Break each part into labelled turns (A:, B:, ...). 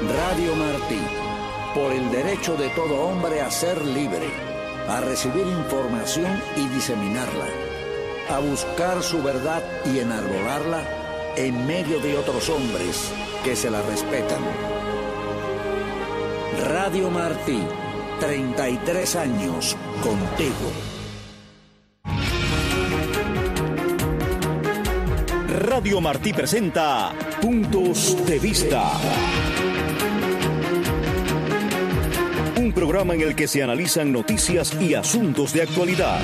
A: Radio Martí, por el derecho de todo hombre a ser libre, a recibir información y diseminarla, a buscar su verdad y enarbolarla en medio de otros hombres que se la respetan. Radio Martí, 33 años contigo.
B: Radio Martí presenta Puntos de Vista. Un programa en el que se analizan noticias y asuntos de actualidad.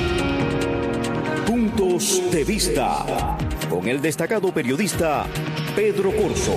B: Puntos de Vista, con el destacado periodista Pedro Corso.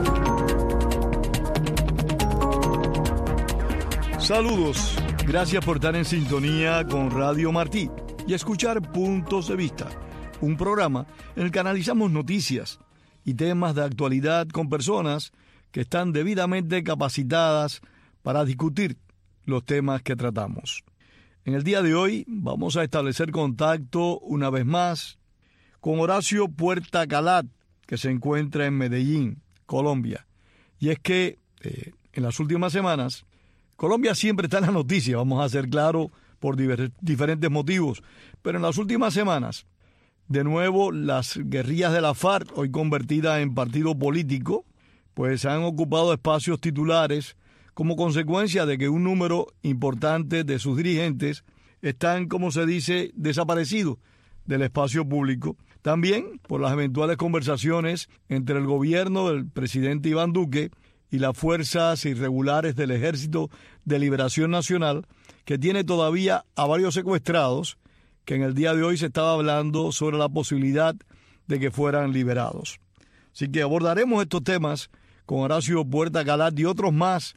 C: Saludos, gracias por estar en sintonía con Radio Martí y escuchar Puntos de Vista, un programa en el que analizamos noticias y temas de actualidad con personas que están debidamente capacitadas para discutir los temas que tratamos. En el día de hoy vamos a establecer contacto una vez más con Horacio Puerta Calat, que se encuentra en Medellín, Colombia. Y es que en las últimas semanas Colombia siempre está en la noticia, vamos a ser claros, por diferentes motivos, pero en las últimas semanas, de nuevo, las guerrillas de la FARC, hoy convertidas en partido político, pues han ocupado espacios titulares como consecuencia de que un número importante de sus dirigentes están, como se dice, desaparecidos del espacio público. También por las eventuales conversaciones entre el gobierno del presidente Iván Duque y las fuerzas irregulares del Ejército de Liberación Nacional, que tiene todavía a varios secuestrados, que en el día de hoy se estaba hablando sobre la posibilidad de que fueran liberados. Así que abordaremos estos temas con Horacio Puerta Calat y otros más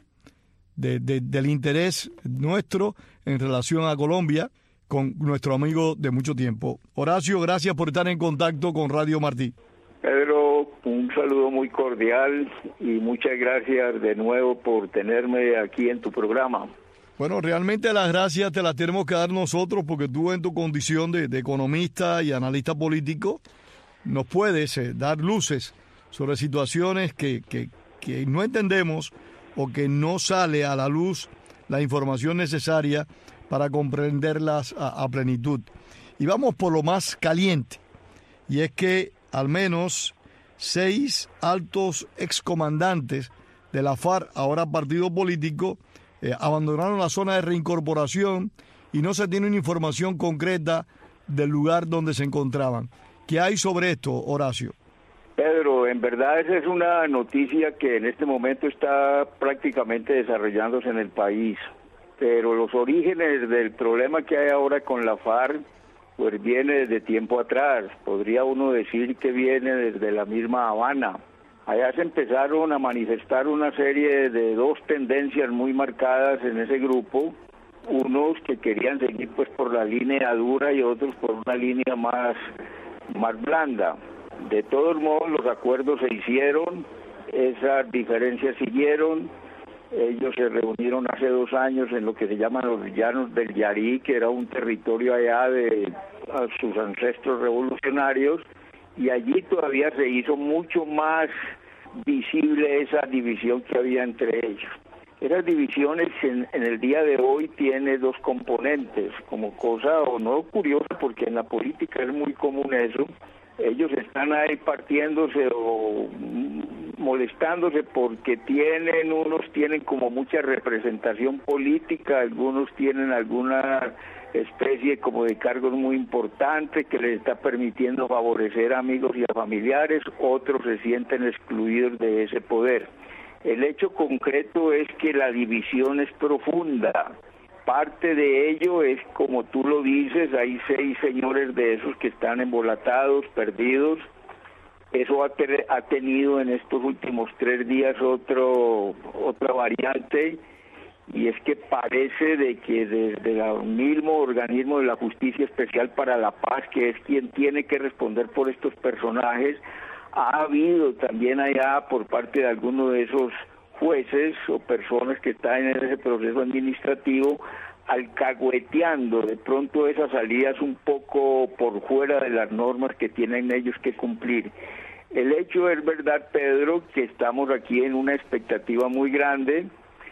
C: del interés nuestro en relación a Colombia con nuestro amigo de mucho tiempo. Horacio, gracias por estar en contacto con Radio Martí.
D: Pedro, un saludo muy cordial y muchas gracias de nuevo por tenerme aquí en tu programa.
C: Bueno, realmente las gracias te las tenemos que dar nosotros porque tú en tu condición de economista y analista político nos puedes dar luces sobre situaciones que no entendemos o que no sale a la luz la información necesaria para comprenderlas a plenitud. Y vamos por lo más caliente, y es que al menos 6 altos excomandantes de la FARC, ahora partido político, abandonaron la zona de reincorporación y no se tiene una información concreta del lugar donde se encontraban. ¿Qué hay sobre esto, Horacio?
D: Pedro, en verdad esa es una noticia que en este momento está prácticamente desarrollándose en el país, pero los orígenes del problema que hay ahora con la FARC pues viene desde tiempo atrás. Podría uno decir que viene desde la misma Habana. Allá se empezaron a manifestar una serie de dos tendencias muy marcadas en ese grupo, unos que querían seguir pues por la línea dura y otros por una línea más blanda. De todos modos, los acuerdos se hicieron, esas diferencias siguieron. Ellos se reunieron hace 2 años en lo que se llaman los Llanos del Yarí, que era un territorio allá de sus ancestros revolucionarios, y allí todavía se hizo mucho más visible esa división que había entre ellos. Esas divisiones en el día de hoy tiene 2 componentes, como cosa o no curiosa, porque en la política es muy común eso. Ellos están ahí partiéndose o molestándose porque unos tienen como mucha representación política, algunos tienen alguna especie como de cargos muy importantes que les está permitiendo favorecer a amigos y a familiares, otros se sienten excluidos de ese poder. El hecho concreto es que la división es profunda. Parte de ello es, como tú lo dices, hay 6 señores de esos que están embolatados, perdidos. Eso ha tenido en estos últimos 3 días otra variante, y es que parece de que desde el mismo organismo de la Justicia Especial para la Paz, que es quien tiene que responder por estos personajes, ha habido también allá por parte de algunos de esos jueces o personas que están en ese proceso administrativo alcahueteando de pronto esas salidas un poco por fuera de las normas que tienen ellos que cumplir. El hecho es verdad, Pedro, que estamos aquí en una expectativa muy grande.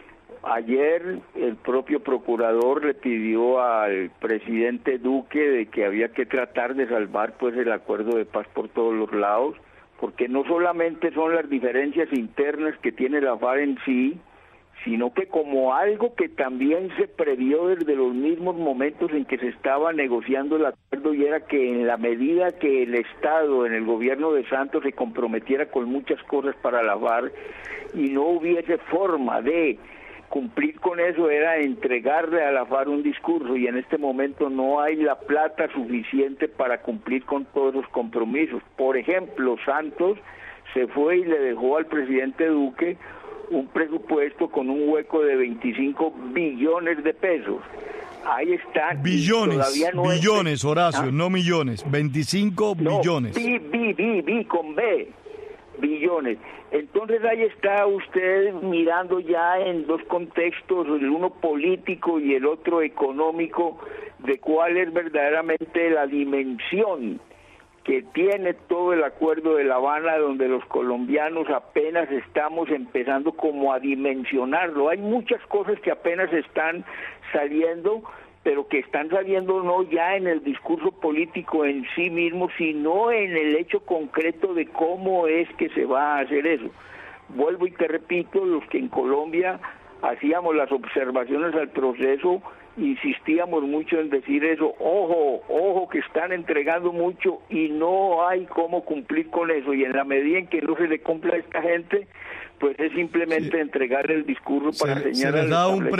D: Ayer el propio procurador le pidió al presidente Duque de que había que tratar de salvar pues el acuerdo de paz por todos los lados, porque no solamente son las diferencias internas que tiene la FARC en sí, sino que como algo que también se previó desde los mismos momentos en que se estaba negociando el acuerdo, y era que en la medida que el Estado, en el gobierno de Santos, se comprometiera con muchas cosas para la FARC y no hubiese forma de cumplir con eso, era entregarle a la FARC un discurso, y en este momento no hay la plata suficiente para cumplir con todos los compromisos. Por ejemplo, Santos se fue y le dejó al presidente Duque un presupuesto con un hueco de 25 billones de pesos. Ahí está.
C: Billones, Horacio, no millones, 25 billones.
D: Con B, billones. Entonces ahí está usted mirando ya en dos contextos, el uno político y el otro económico, de cuál es verdaderamente la dimensión que tiene todo el acuerdo de La Habana, donde los colombianos apenas estamos empezando como a dimensionarlo. Hay muchas cosas que apenas están saliendo, pero que están saliendo no ya en el discurso político en sí mismo, sino en el hecho concreto de cómo es que se va a hacer eso. Vuelvo y te repito, los que en Colombia hacíamos las observaciones al proceso, insistíamos mucho en decir eso, ojo, que están entregando mucho y no hay cómo cumplir con eso, y en la medida en que no se le cumpla a esta gente, pues es simplemente entregar el discurso para señalar.
C: Se les da un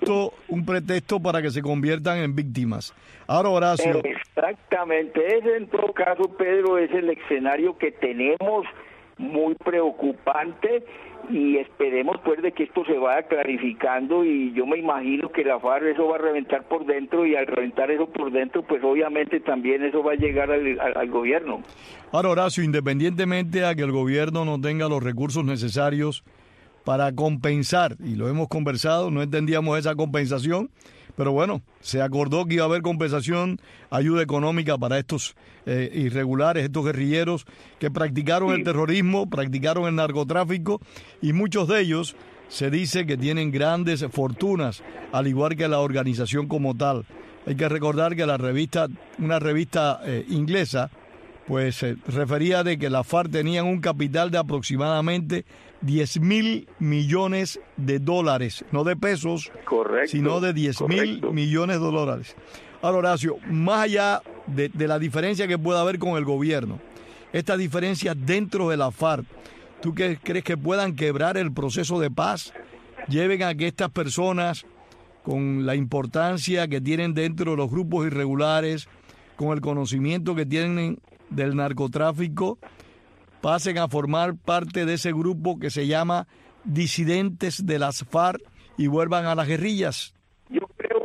C: pretexto para que se conviertan en víctimas. Ahora, Horacio.
D: Exactamente, ese en todo caso, Pedro, es el escenario que tenemos muy preocupante, y esperemos pues de que esto se vaya clarificando, y yo me imagino que la FARC eso va a reventar por dentro, y al reventar eso por dentro, pues obviamente también eso va a llegar al gobierno.
C: Ahora, Horacio, independientemente a que el gobierno no tenga los recursos necesarios para compensar, y lo hemos conversado, no entendíamos esa compensación, pero bueno, se acordó que iba a haber compensación, ayuda económica para estos irregulares, estos guerrilleros que practicaron el terrorismo, practicaron el narcotráfico, y muchos de ellos se dice que tienen grandes fortunas, al igual que la organización como tal. Hay que recordar que una revista inglesa, pues se refería de que la FARC tenían un capital de aproximadamente 10.000 millones de dólares, no de pesos, sino de 10.000 millones de dólares. Ahora, Horacio, más allá de la diferencia que pueda haber con el gobierno, esta diferencia dentro de la FARC, ¿tú qué crees que puedan quebrar el proceso de paz? Lleven a que estas personas, con la importancia que tienen dentro de los grupos irregulares, con el conocimiento que tienen del narcotráfico, pasen a formar parte de ese grupo que se llama disidentes de las FARC y vuelvan a las guerrillas?
D: Yo creo,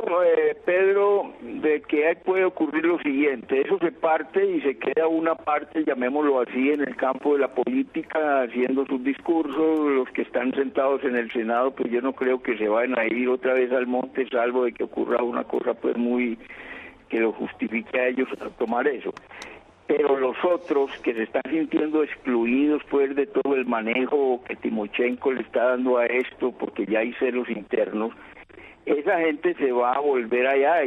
D: Pedro, de que ahí puede ocurrir lo siguiente: eso se parte y se queda una parte, llamémoslo así, en el campo de la política, haciendo sus discursos. Los que están sentados en el Senado, pues yo no creo que se vayan a ir otra vez al monte, salvo de que ocurra una cosa pues muy que lo justifique a ellos a tomar eso. Pero los otros que se están sintiendo excluidos pues de todo el manejo que Timochenko le está dando a esto, porque ya hay celos internos, esa gente se va a volver allá,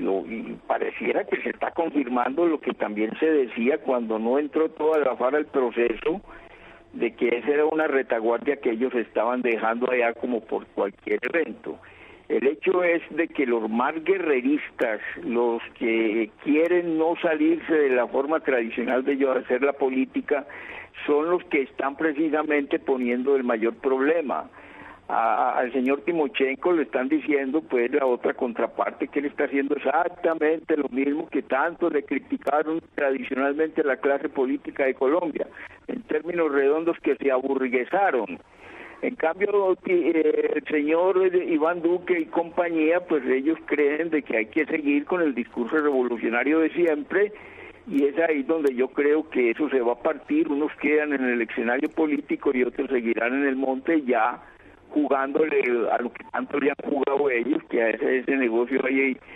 D: y pareciera que se está confirmando lo que también se decía cuando no entró toda la FARC al proceso, de que esa era una retaguardia que ellos estaban dejando allá como por cualquier evento. El hecho es de que los más guerreristas, los que quieren no salirse de la forma tradicional de ellos hacer la política, son los que están precisamente poniendo el mayor problema. Al señor Timochenko le están diciendo pues la otra contraparte que él está haciendo exactamente lo mismo que tanto le criticaron tradicionalmente a la clase política de Colombia, en términos redondos, que se aburguesaron. En cambio, el señor Iván Duque y compañía, pues ellos creen de que hay que seguir con el discurso revolucionario de siempre, y es ahí donde yo creo que eso se va a partir. Unos quedan en el escenario político y otros seguirán en el monte, ya jugándole a lo que tanto le han jugado ellos, que a ese negocio ahí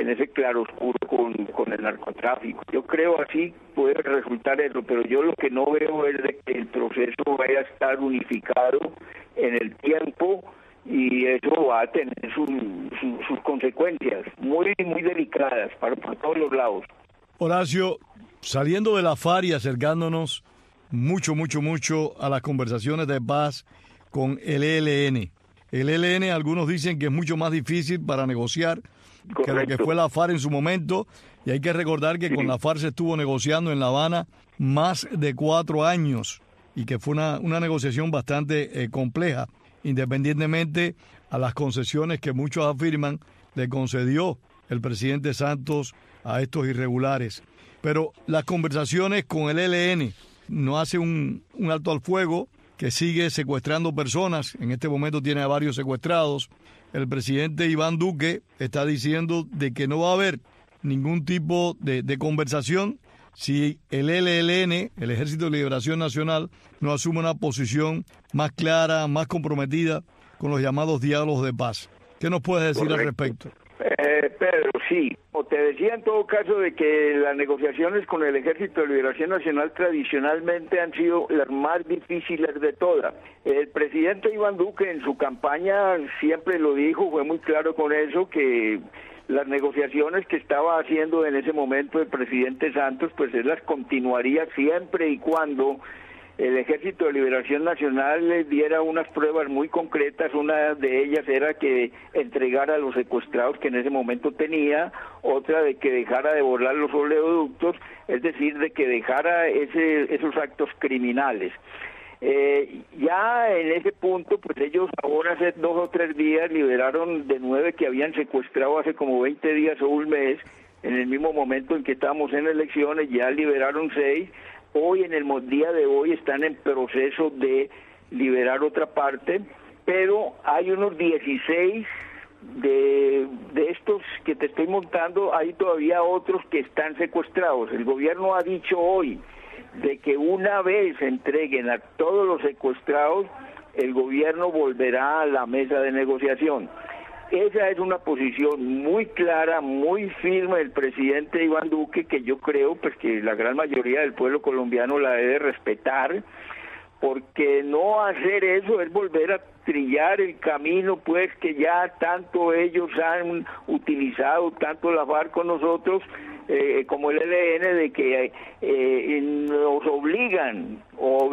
D: en ese claroscuro con el narcotráfico. Yo creo así puede resultar eso, pero yo lo que no veo es de que el proceso vaya a estar unificado en el tiempo, y eso va a tener sus consecuencias muy delicadas por todos los lados.
C: Horacio, saliendo de la FARC y acercándonos mucho a las conversaciones de paz con el ELN. El ELN, algunos dicen que es mucho más difícil para negociar que lo que fue la FARC en su momento, y hay que recordar que con la FARC se estuvo negociando en La Habana más de 4 años, y que fue una negociación bastante compleja, independientemente a las concesiones que muchos afirman le concedió el presidente Santos a estos irregulares. Pero las conversaciones con el ELN no hace un alto al fuego, que sigue secuestrando personas. En este momento tiene a varios secuestrados. El presidente Iván Duque está diciendo de que no va a haber ningún tipo de conversación si el ELN, el Ejército de Liberación Nacional, no asume una posición más clara, más comprometida con los llamados diálogos de paz. ¿Qué nos puedes decir al respecto?
D: Pedro, sí, como te decía, en todo caso, de que las negociaciones con el Ejército de Liberación Nacional tradicionalmente han sido las más difíciles de todas. El presidente Iván Duque en su campaña siempre lo dijo, fue muy claro con eso, que las negociaciones que estaba haciendo en ese momento el presidente Santos, pues él las continuaría siempre y cuando el Ejército de Liberación Nacional les diera unas pruebas muy concretas. Una de ellas era que entregara a los secuestrados que en ese momento tenía, otra de que dejara de volar los oleoductos, es decir, de que dejara esos actos criminales. Ya en ese punto, pues ellos ahora hace 2 o 3 días liberaron de 9 que habían secuestrado hace como 20 días o un mes, en el mismo momento en que estábamos en elecciones, ya liberaron 6. Hoy, en el día de hoy, están en proceso de liberar otra parte, pero hay unos 16 de estos que te estoy montando, hay todavía otros que están secuestrados. El gobierno ha dicho hoy de que una vez entreguen a todos los secuestrados, el gobierno volverá a la mesa de negociación. Esa es una posición muy clara, muy firme del presidente Iván Duque, que yo creo pues que la gran mayoría del pueblo colombiano la debe respetar, porque no hacer eso es volver a trillar el camino pues que ya tanto ellos han utilizado, tanto la FARC con nosotros, como el ELN, de que nos obligan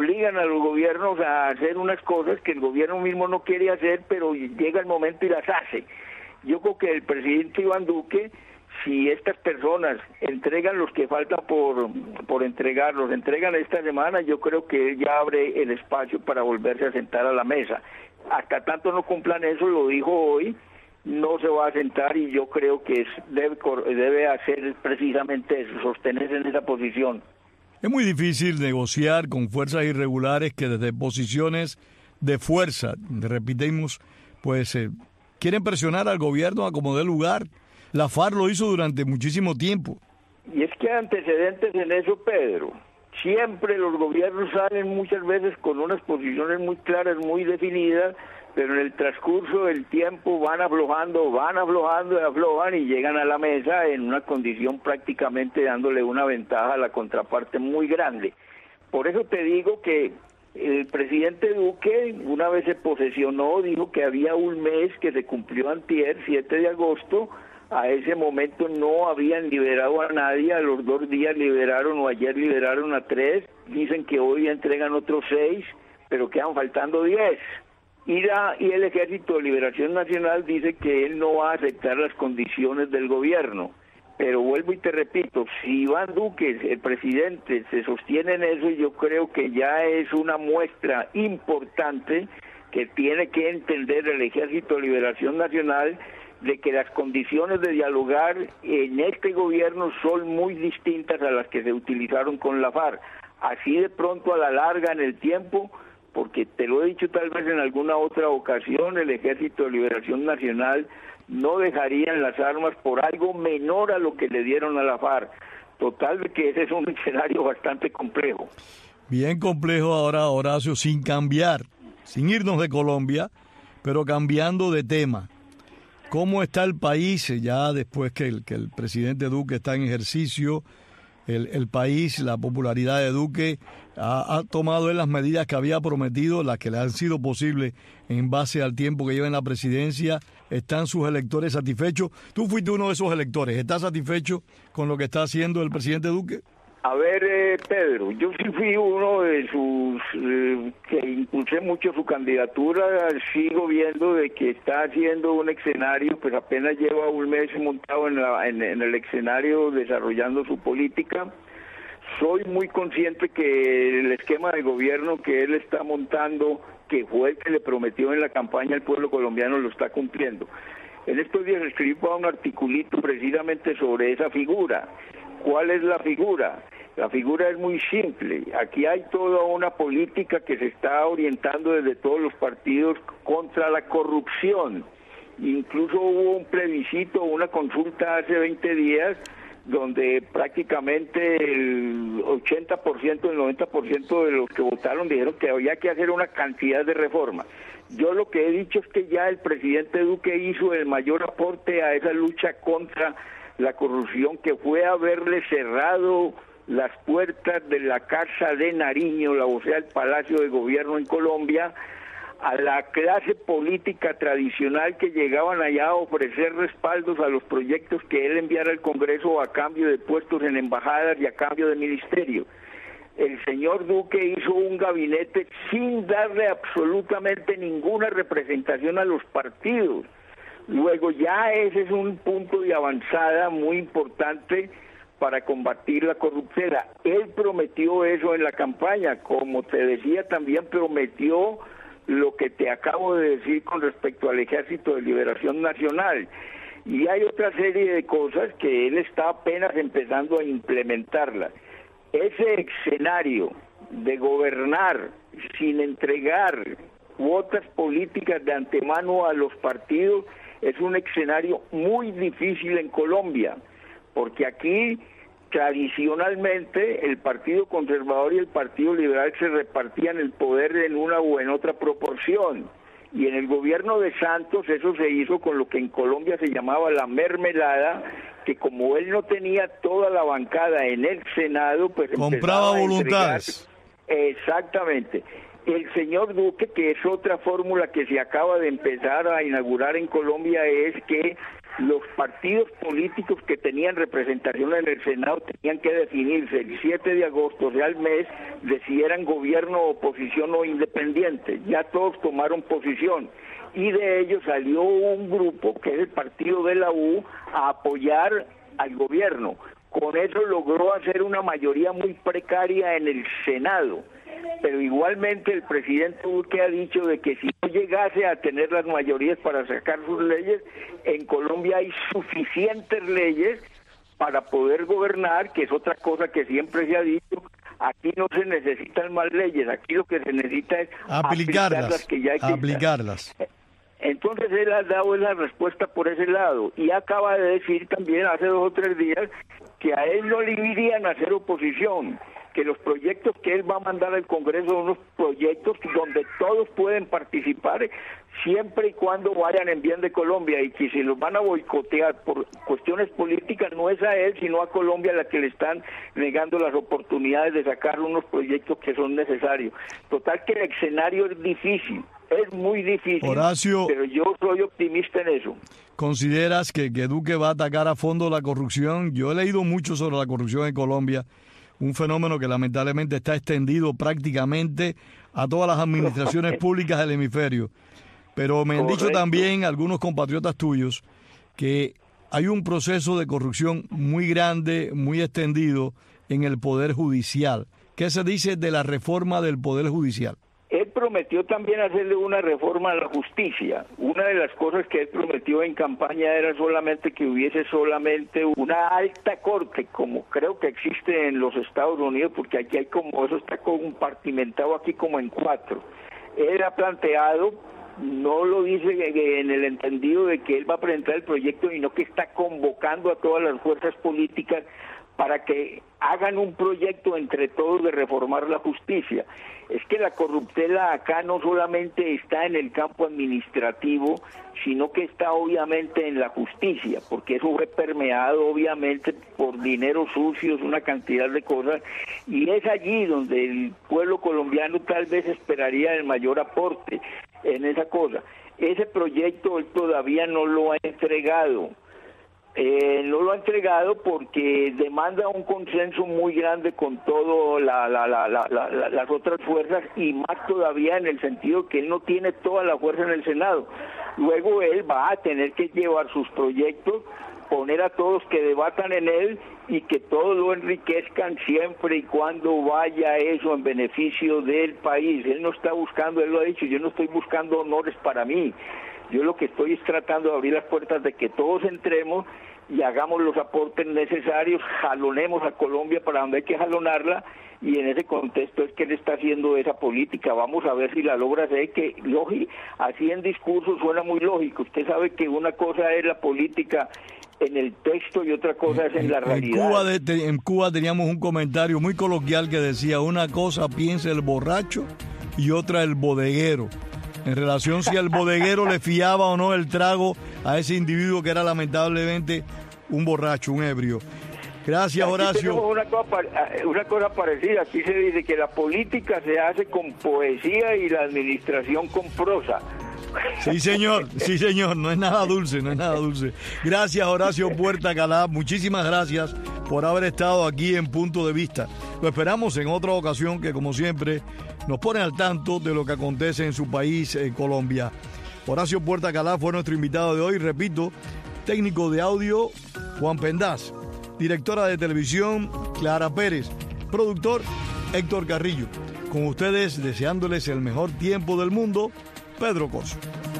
D: a los gobiernos a hacer unas cosas que el gobierno mismo no quiere hacer, pero llega el momento y las hace. Yo creo que el presidente Iván Duque, si estas personas entregan los que faltan por entregar, los entregan esta semana, yo creo que él ya abre el espacio para volverse a sentar a la mesa. Hasta tanto no cumplan eso, lo dijo hoy, no se va a sentar, y yo creo que debe hacer precisamente eso, sostenerse en esa posición.
C: Es muy difícil negociar con fuerzas irregulares que desde posiciones de fuerza, repetimos, pues quieren presionar al gobierno a como dé lugar. La FARC lo hizo durante muchísimo tiempo.
D: Y es que hay antecedentes en eso, Pedro. Siempre los gobiernos salen muchas veces con unas posiciones muy claras, muy definidas, pero en el transcurso del tiempo van aflojando y aflojan, y llegan a la mesa en una condición prácticamente dándole una ventaja a la contraparte muy grande. Por eso te digo que el presidente Duque una vez se posesionó, dijo que había un mes que se cumplió antier, 7 de agosto, a ese momento no habían liberado a nadie, a los 2 días liberaron, o ayer liberaron a 3, dicen que hoy entregan otros 6, pero quedan faltando 10. Y el Ejército de Liberación Nacional dice que él no va a aceptar las condiciones del gobierno. Pero vuelvo y te repito, si Iván Duque, el presidente, se sostiene en eso, yo creo que ya es una muestra importante que tiene que entender el Ejército de Liberación Nacional, de que las condiciones de dialogar en este gobierno son muy distintas a las que se utilizaron con la FARC. Así de pronto, a la larga, en el tiempo, porque te lo he dicho tal vez en alguna otra ocasión, el Ejército de Liberación Nacional no dejarían las armas por algo menor a lo que le dieron a la FARC. Total, de que ese es un escenario bastante complejo.
C: Bien complejo ahora, Horacio, sin cambiar, sin irnos de Colombia, pero cambiando de tema. ¿Cómo está el país ya después que el presidente Duque está en ejercicio? El país, la popularidad de Duque, ha tomado las medidas que había prometido, las que le han sido posibles en base al tiempo que lleva en la presidencia. ¿Están sus electores satisfechos? Tú fuiste uno de esos electores. ¿Estás satisfecho con lo que está haciendo el presidente Duque?
D: A ver, Pedro, yo sí fui uno de sus que impulsé mucho su candidatura. Sigo viendo de que está haciendo un escenario, pues apenas lleva un mes montado en el escenario desarrollando su política. Soy muy consciente que el esquema de gobierno que él está montando, que fue el que le prometió en la campaña al pueblo colombiano, lo está cumpliendo. En estos días escribí un articulito precisamente sobre esa figura. ¿Cuál es la figura? La figura es muy simple. Aquí hay toda una política que se está orientando desde todos los partidos contra la corrupción. Incluso hubo un plebiscito, una consulta hace 20 días, donde prácticamente el 80%, el 90% de los que votaron dijeron que había que hacer una cantidad de reformas. Yo lo que he dicho es que ya el presidente Duque hizo el mayor aporte a esa lucha contra la corrupción, que fue haberle cerrado las puertas de la Casa de Nariño, o sea, el Palacio de Gobierno en Colombia, a la clase política tradicional que llegaban allá a ofrecer respaldos a los proyectos que él enviara al Congreso a cambio de puestos en embajadas y a cambio de ministerio. El señor Duque hizo un gabinete sin darle absolutamente ninguna representación a los partidos. Luego ya ese es un punto de avanzada muy importante para combatir la corrupción. Él prometió eso en la campaña, como te decía, también prometió lo que te acabo de decir con respecto al Ejército de Liberación Nacional. Y hay otra serie de cosas que él está apenas empezando a implementarlas. Ese escenario de gobernar sin entregar cuotas políticas de antemano a los partidos es un escenario muy difícil en Colombia, porque aquí tradicionalmente el Partido Conservador y el Partido Liberal se repartían el poder en una o en otra proporción, y en el gobierno de Santos eso se hizo con lo que en Colombia se llamaba la mermelada, que como él no tenía toda la bancada en el Senado, pues
C: compraba voluntades.
D: Exactamente. El señor Duque, que es otra fórmula que se acaba de empezar a inaugurar en Colombia, es que los partidos políticos que tenían representación en el Senado tenían que definirse el 7 de agosto, o sea, al mes, de si eran gobierno, oposición o independiente. Ya todos tomaron posición, y de ellos salió un grupo, que es el partido de la U, a apoyar al gobierno. Con eso logró hacer una mayoría muy precaria en el Senado. Pero igualmente el presidente Duque ha dicho de que si no llegase a tener las mayorías para sacar sus leyes, en Colombia hay suficientes leyes para poder gobernar, que es otra cosa que siempre se ha dicho. Aquí no se necesitan más leyes, aquí lo que se necesita es aplicarlas que ya existen.
C: Aplicarlas.
D: Entonces él ha dado la respuesta por ese lado, y acaba de decir también hace 2 o 3 días que a él no le irían a hacer oposición, que los proyectos que él va a mandar al Congreso son unos proyectos donde todos pueden participar siempre y cuando vayan en bien de Colombia, y que si los van a boicotear por cuestiones políticas no es a él sino a Colombia la que le están negando las oportunidades de sacar unos proyectos que son necesarios. Total que el escenario es difícil, es muy difícil,
C: Horacio,
D: pero yo soy optimista en eso.
C: ¿Consideras que Duque va a atacar a fondo la corrupción? Yo he leído mucho sobre la corrupción en Colombia, un fenómeno que lamentablemente está extendido prácticamente a todas las administraciones públicas del hemisferio. Pero me han dicho también algunos compatriotas tuyos que hay un proceso de corrupción muy grande, muy extendido en el Poder Judicial. ¿Qué se dice de la reforma del Poder Judicial?
D: Él prometió también hacerle una reforma a la justicia. Una de las cosas que él prometió en campaña era solamente que hubiese solamente una alta corte, como creo que existe en los Estados Unidos, porque aquí hay como, eso está compartimentado aquí como en 4. Él ha planteado, no lo dice en el entendido de que él va a presentar el proyecto, sino que está convocando a todas las fuerzas políticas para que hagan un proyecto entre todos de reformar la justicia. Es que la corruptela acá no solamente está en el campo administrativo, sino que está obviamente en la justicia, porque eso fue permeado obviamente por dinero sucios, una cantidad de cosas, y es allí donde el pueblo colombiano tal vez esperaría el mayor aporte en esa cosa. Ese proyecto él todavía no lo ha entregado. No lo ha entregado porque demanda un consenso muy grande con todas las otras fuerzas, y más todavía en el sentido que él no tiene toda la fuerza en el Senado. Luego él va a tener que llevar sus proyectos, poner a todos que debatan en él y que todos lo enriquezcan siempre y cuando vaya eso en beneficio del país. Él no está buscando, él lo ha dicho, yo no estoy buscando honores para mí. Yo lo que estoy es tratando de abrir las puertas de que todos entremos y hagamos los aportes necesarios, jalonemos a Colombia para donde hay que jalonarla, y en ese contexto es que él está haciendo esa política. Vamos a ver si la logra hacer, que así en discurso suena muy lógico. Usted sabe que una cosa es la política en el texto y otra cosa es en la realidad.
C: En Cuba teníamos un comentario muy coloquial que decía: una cosa piensa el borracho y otra el bodeguero, en relación si al bodeguero le fiaba o no el trago a ese individuo que era lamentablemente un borracho, un ebrio. Gracias, aquí Horacio.
D: Una cosa parecida, aquí se dice que la política se hace con poesía y la administración con prosa.
C: Sí, señor, no es nada dulce, Gracias, Horacio Puerta Calá, muchísimas gracias por haber estado aquí en Punto de Vista. Lo esperamos en otra ocasión, que como siempre nos pone al tanto de lo que acontece en su país, Colombia. Horacio Puerta Calá fue nuestro invitado de hoy, repito, técnico de audio Juan Pendaz, directora de televisión Clara Pérez, productor Héctor Carrillo. Con ustedes, deseándoles el mejor tiempo del mundo, Pedro Coso.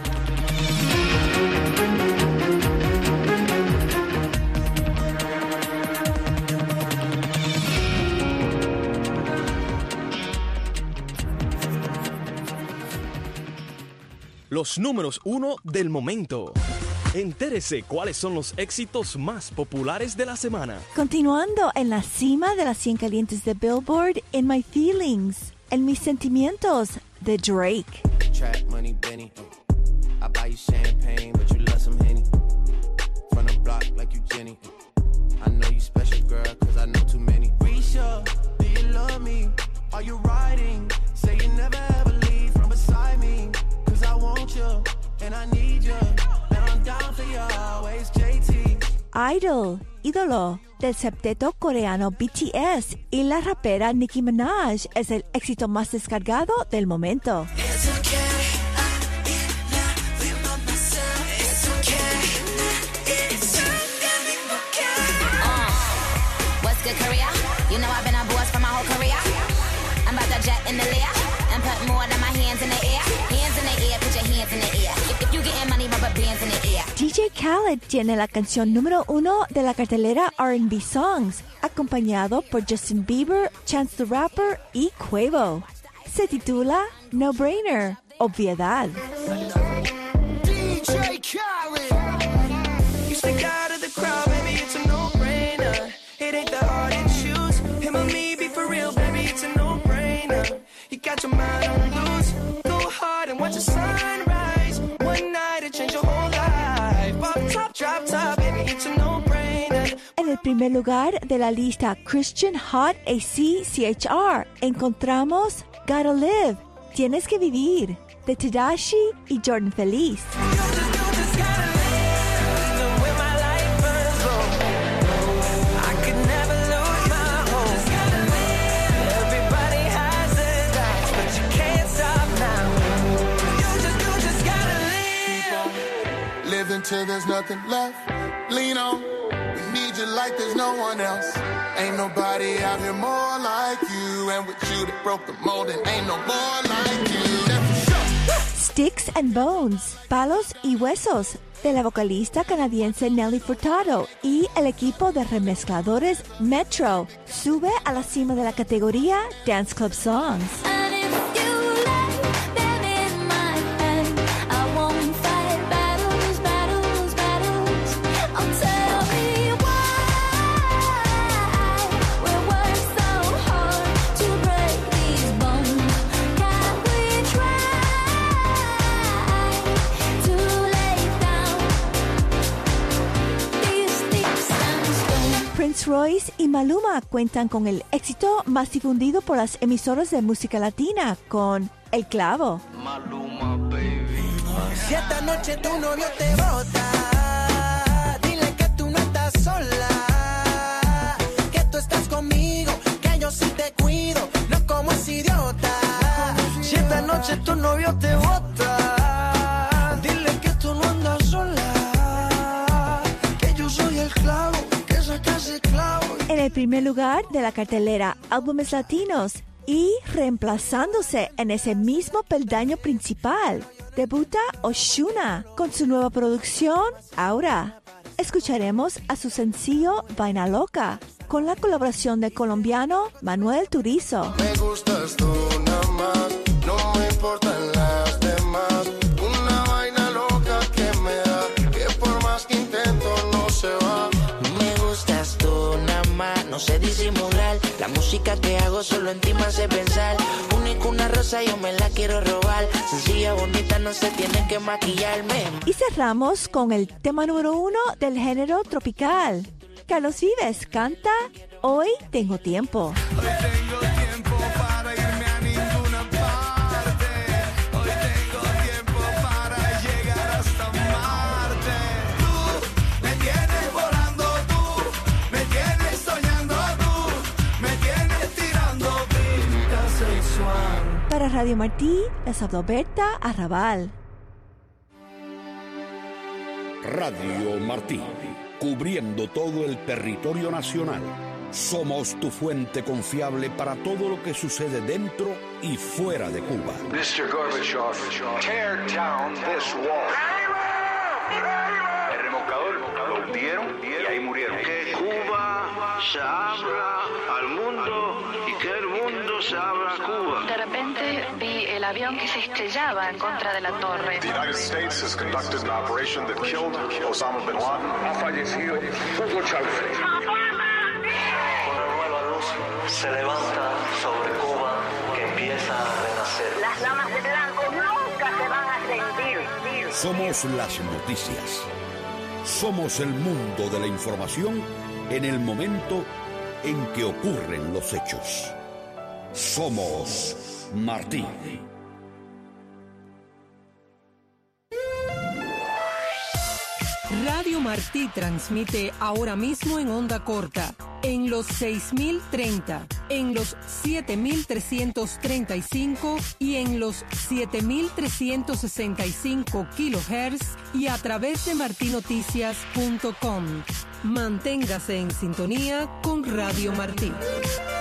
E: Los números 1 del momento. Entérese cuáles son los éxitos más populares de la semana.
F: Continuando en la cima de las 100 calientes de Billboard, In My Feelings, En Mis Sentimientos, de Drake.
G: Trap money, Benny. I buy you champagne, but you love some Henny. From the block like you Jenny. I know you special, girl, cause I know too many. Risha, do you love me? Are you riding? Say you never ever leave from beside me. Cause I want you, and I need you. And I'm down for you always, JT.
F: Idol, ídolo, del septeto coreano BTS y la rapera Nicki Minaj es el éxito más descargado del momento.
H: What's good, Korea? You know I've been a boss for my whole career. I'm about to jet in the lair and put more than my hands in the air. Hands in the air, put your hands in the air. If you getting money, rubber bands in the air.
F: DJ Khaled tiene la canción número 1 de la cartelera R&B Songs, acompañado por Justin Bieber, Chance the Rapper y Quavo. Se titula No Brainer, Obviedad.
G: DJ Khaled. You stick out of the crowd, baby, it's a no-brainer. It ain't that hard to choose. Him or me, be for real, baby, it's a no-brainer. You got your mind on loose. Go hard and watch the sunrise. One night it change your whole life. Pop top, drop top, baby, it's a no-brainer.
F: En el primer lugar de la lista Christian Hot ACCHR encontramos Gotta Live, Tienes que Vivir, de Tedashii y Jordan Feliz.
I: Till there's nothing left, lean on. We need you like there's no one else. Ain't nobody out here more like you. And with you that broke the mold, and ain't no more like you. That's for sure.
F: Sticks and Bones, Palos y Huesos, de la vocalista canadiense Nelly Furtado y el equipo de remezcladores Metro, sube a la cima de la categoría Dance Club Songs. Prince Royce y Maluma cuentan con el éxito más difundido por las emisoras de música latina con El Clavo.
J: Maluma, baby. Si esta noche tu novio te bota, dile que tú no estás sola, que tú estás conmigo, que yo sí te cuido, no como ese idiota. Si esta noche tu novio te bota, dile que tú no andas sola, que yo soy el clavo, que sacas el clavo.
F: En el primer lugar de la cartelera Álbumes Latinos y reemplazándose en ese mismo peldaño principal, debuta Ozuna con su nueva producción, Aura. Escucharemos a su sencillo Vaina Loca, con la colaboración del colombiano Manuel Turizo.
I: Me gustas tú nada más, no me importan las demás. Una vaina loca que me da, que por más que intento no se va.
J: Me gustas tú nada más, no sé disimular. La música que hago solo en ti me hace pensar. Única una rosa, yo me la quiero robar. Sencilla, bonita, no se tiene que maquillarme.
F: Y cerramos con el tema número 1 del género tropical. Carlos Vives canta Hoy Tengo Tiempo.
J: Hoy tengo tiempo para irme a ninguna parte. Hoy tengo tiempo para llegar hasta Marte. Tú me tienes volando, tú me tienes soñando, tú me tienes tirando pinta sexual.
F: Para Radio Martí, les habló Berta Arrabal.
B: Radio Martí, cubriendo todo el territorio nacional. Somos tu fuente confiable para todo lo que sucede dentro y fuera de Cuba.
K: Mr. Gorbachev, tear down this wall. El remolcador lo hundieron y ahí murieron.
L: Que Cuba se abra al mundo y que el mundo se abra a Cuba.
M: De repente vi el avión que se estrellaba en contra de la torre.
K: The United States has conducted an operation that killed Osama bin Laden. Ha fallecido Hugo Chávez.
N: Una nueva luz se levanta sobre Cuba que empieza a renacer.
O: Las damas de blanco nunca se van a rendir.
B: Somos las noticias. Somos el mundo de la información en el momento en que ocurren los hechos. Somos Martí.
P: Radio Martí transmite ahora mismo en onda corta, en los 6030, en los 7335 y en los 7365 kilohertz y a través de martinoticias.com. Manténgase en sintonía con Radio Martí.